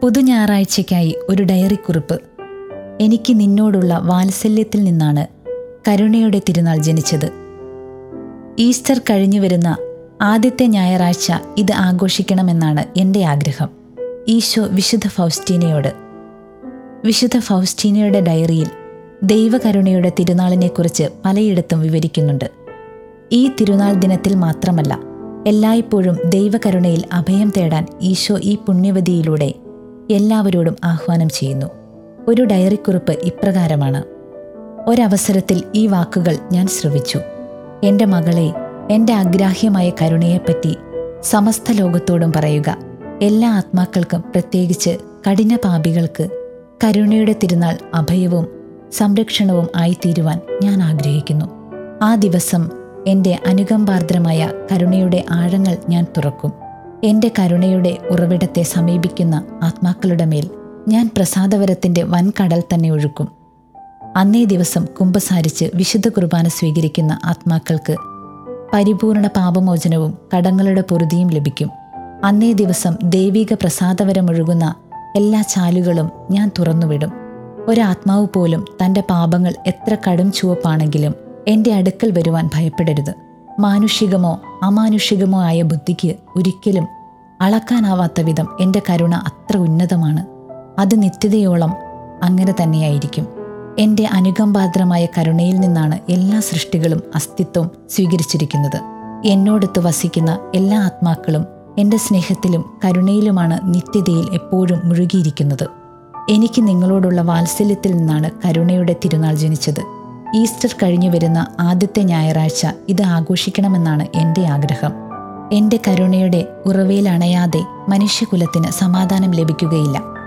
പുതു ഞായറാഴ്ചയ്ക്കായി ഒരു ഡയറി കുറിപ്പ്. എനിക്ക് നിന്നോടുള്ള വാത്സല്യത്തിൽ നിന്നാണ് കരുണയുടെ തിരുനാൾ ജനിച്ചത്. ഈസ്റ്റർ കഴിഞ്ഞു വരുന്ന ആദ്യത്തെ ഞായറാഴ്ച ഇത് ആഘോഷിക്കണമെന്നാണ് എൻ്റെ ആഗ്രഹം. ഈശോ വിശുദ്ധ ഫൗസ്റ്റീനയോട്. വിശുദ്ധ ഫൗസ്റ്റീനയുടെ ഡയറിയിൽ ദൈവകരുണയുടെ തിരുനാളിനെക്കുറിച്ച് പലയിടത്തും വിവരിക്കുന്നുണ്ട്. ഈ തിരുനാൾ ദിനത്തിൽ മാത്രമല്ല, എല്ലായ്പ്പോഴും ദൈവകരുണയിൽ അഭയം തേടാൻ ഈശോ ഈ പുണ്യവതിയിലൂടെ എല്ലാവരോടും ആഹ്വാനം ചെയ്യുന്നു. ഒരു ഡയറിക്കുറിപ്പ് ഇപ്രകാരമാണ്: ഒരവസരത്തിൽ ഈ വാക്കുകൾ ഞാൻ ശ്രവിച്ചു. എൻ്റെ മകളെ, എൻ്റെ അഗ്രാഹ്യമായ കരുണയെപ്പറ്റി സമസ്ത ലോകത്തോടും പറയുക. എല്ലാ ആത്മാക്കൾക്കും, പ്രത്യേകിച്ച് കഠിന പാപികൾക്ക്, കരുണയുടെ തിരുനാൾ അഭയവും സംരക്ഷണവും ആയിത്തീരുവാൻ ഞാൻ ആഗ്രഹിക്കുന്നു. ആ ദിവസം എൻ്റെ അനുകമ്പാർദ്രമായ കരുണയുടെ ആഴങ്ങൾ ഞാൻ തുറക്കും. എൻ്റെ കരുണയുടെ ഉറവിടത്തെ സമീപിക്കുന്ന ആത്മാക്കളുടെ മേൽ ഞാൻ പ്രസാദവരത്തിൻ്റെ വൻകടൽ തന്നെ ഒഴുക്കും. അന്നേ ദിവസം കുമ്പസാരിച്ച് വിശുദ്ധ കുർബാന സ്വീകരിക്കുന്ന ആത്മാക്കൾക്ക് പരിപൂർണ പാപമോചനവും കടങ്ങളുടെ പൊറുതിയും ലഭിക്കും. അന്നേ ദിവസം ദൈവിക പ്രസാദവരമൊഴുകുന്ന എല്ലാ ചാലുകളും ഞാൻ തുറന്നുവിടും. ഒരാത്മാവ് പോലും തൻ്റെ പാപങ്ങൾ എത്ര കടും ചുവപ്പാണെങ്കിലും എൻ്റെ അടുക്കൽ വരുവാൻ ഭയപ്പെടരുത്. മാനുഷികമോ അമാനുഷികമോ ആയ ബുദ്ധിക്ക് ഒരിക്കലും അളക്കാനാവാത്ത വിധം എൻ്റെ കരുണ അത്ര ഉന്നതമാണ്. അത് നിത്യതയോളം അങ്ങനെ തന്നെയായിരിക്കും. എൻ്റെ അനുകമ്പാർദ്രമായ കരുണയിൽ നിന്നാണ് എല്ലാ സൃഷ്ടികളും അസ്തിത്വം സ്വീകരിച്ചിരിക്കുന്നത്. എന്നോടൊത്ത് വസിക്കുന്ന എല്ലാ ആത്മാക്കളും എൻ്റെ സ്നേഹത്തിലും കരുണയിലുമാണ് നിത്യതയിൽ എപ്പോഴും മുഴുകിയിരിക്കുന്നത്. എനിക്ക് നിങ്ങളോടുള്ള വാത്സല്യത്തിൽ നിന്നാണ് കരുണയുടെ തിരുനാൾ ജനിച്ചത്. ഈസ്റ്റർ കഴിഞ്ഞു വരുന്ന ആദ്യത്തെ ഞായറാഴ്ച ഇത് ആഘോഷിക്കണമെന്നാണ് എൻ്റെ ആഗ്രഹം. എൻ്റെ കരുണയുടെ ഉറവയിൽ അണയാതെ മനുഷ്യകുലത്തിന് സമാധാനം ലഭിക്കുകയില്ല.